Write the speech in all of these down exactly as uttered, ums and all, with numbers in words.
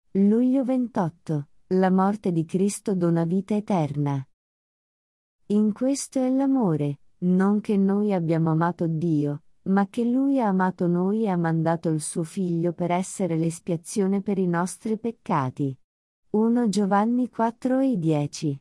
Luglio ventotto. La morte di Cristo dona vita eterna. In questo è l'amore, non che noi abbiamo amato Dio, ma che Lui ha amato noi e ha mandato il suo Figlio per essere l'espiazione per i nostri peccati. primo Giovanni quattro e dieci.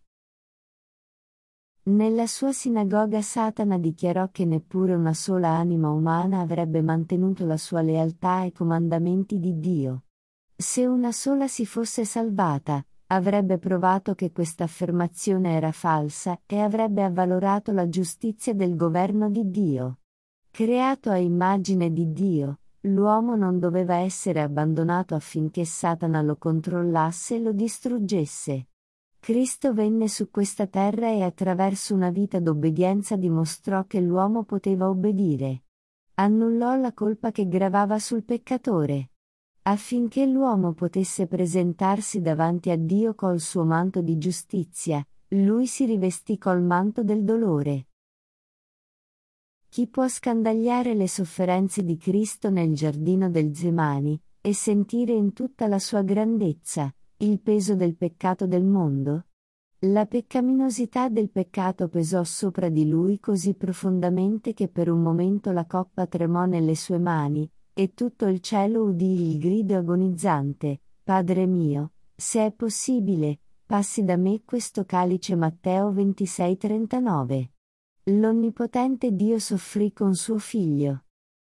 Nella sua sinagoga Satana dichiarò che neppure una sola anima umana avrebbe mantenuto la sua lealtà ai comandamenti di Dio. Se una sola si fosse salvata, avrebbe provato che questa affermazione era falsa e avrebbe avvalorato la giustizia del governo di Dio. Creato a immagine di Dio, l'uomo non doveva essere abbandonato affinché Satana lo controllasse e lo distruggesse. Cristo venne su questa terra e attraverso una vita d'obbedienza dimostrò che l'uomo poteva obbedire. Annullò la colpa che gravava sul peccatore. Affinché l'uomo potesse presentarsi davanti a Dio col suo manto di giustizia, lui si rivestì col manto del dolore. Chi può scandagliare le sofferenze di Cristo nel giardino del Getsemani, e sentire in tutta la sua grandezza il peso del peccato del mondo? La peccaminosità del peccato pesò sopra di lui così profondamente che per un momento la coppa tremò nelle sue mani, e tutto il cielo udì il grido agonizzante: Padre mio, se è possibile, passi da me questo calice. Matteo ventisei trentanove. L'onnipotente Dio soffrì con suo Figlio.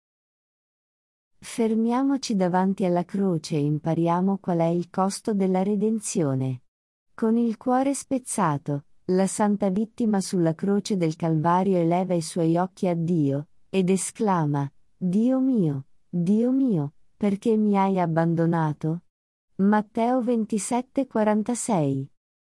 Fermiamoci davanti alla croce e impariamo qual è il costo della redenzione. Con il cuore spezzato, la santa vittima sulla croce del Calvario eleva i suoi occhi a Dio, ed esclama: Dio mio, Dio mio, perché mi hai abbandonato? Matteo ventisette quarantasei.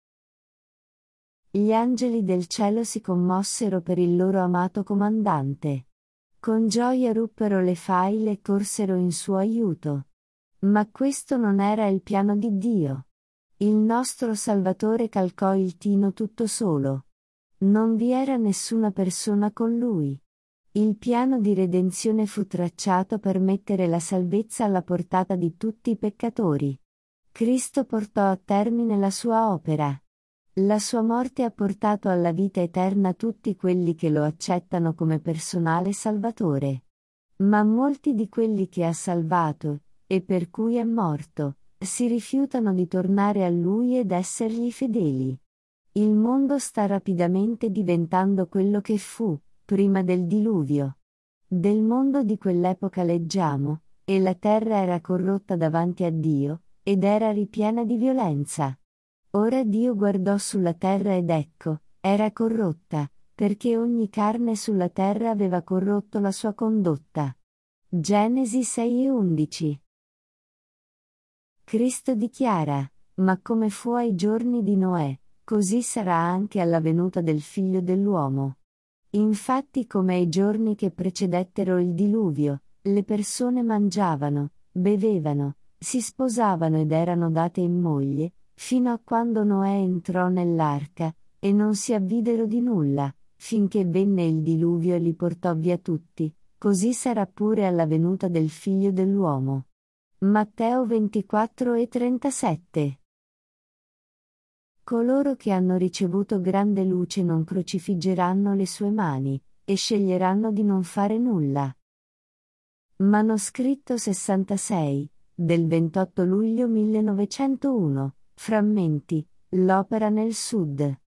Gli angeli del cielo si commossero per il loro amato comandante. Con gioia ruppero le faile e corsero in suo aiuto. Ma questo non era il piano di Dio. Il nostro Salvatore calcò il tino tutto solo. Non vi era nessuna persona con lui. Il piano di redenzione fu tracciato per mettere la salvezza alla portata di tutti i peccatori. Cristo portò a termine la sua opera. La sua morte ha portato alla vita eterna tutti quelli che lo accettano come personale Salvatore. Ma molti di quelli che ha salvato, e per cui è morto, si rifiutano di tornare a Lui ed essergli fedeli. Il mondo sta rapidamente diventando quello che fu, prima del diluvio. Del mondo di quell'epoca leggiamo, e la terra era corrotta davanti a Dio, ed era ripiena di violenza. Ora Dio guardò sulla terra ed ecco, era corrotta, perché ogni carne sulla terra aveva corrotto la sua condotta. Genesi sei e undici. Cristo dichiara: ma come fu ai giorni di Noè, così sarà anche alla venuta del Figlio dell'uomo. Infatti, come ai giorni che precedettero il diluvio, le persone mangiavano, bevevano, si sposavano ed erano date in moglie, fino a quando Noè entrò nell'arca, e non si avvidero di nulla, finché venne il diluvio e li portò via tutti. Così sarà pure alla venuta del Figlio dell'uomo. Matteo ventiquattro e trentasette. Coloro che hanno ricevuto grande luce non crocifiggeranno le sue mani, e sceglieranno di non fare nulla. Manoscritto sessantasei, del ventotto luglio millenovecentouno, frammenti, l'opera nel Sud.